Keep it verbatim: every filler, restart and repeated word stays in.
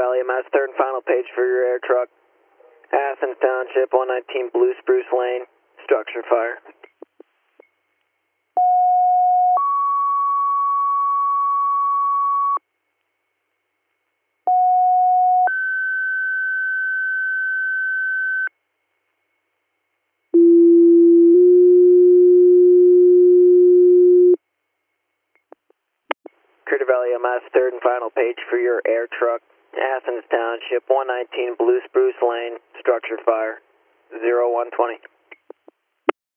Valley, Mass third and final page for your air truck. Athens Township, one nineteen Blue Spruce Lane, structure fire. Critter Valley, Mass third and final page for your air truck. Athens Township, one nineteen Blue Spruce Lane, structure fire, zero one twenty.